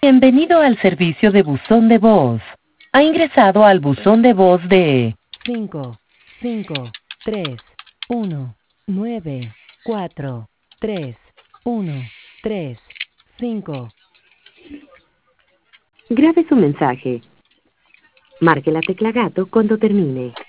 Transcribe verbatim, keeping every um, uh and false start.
Bienvenido al servicio de buzón de voz. Ha ingresado al buzón de voz de cinco, cinco, tres, uno, nueve, cuatro, tres, uno, tres, cinco. Grabe su mensaje. Marque la tecla gato cuando termine.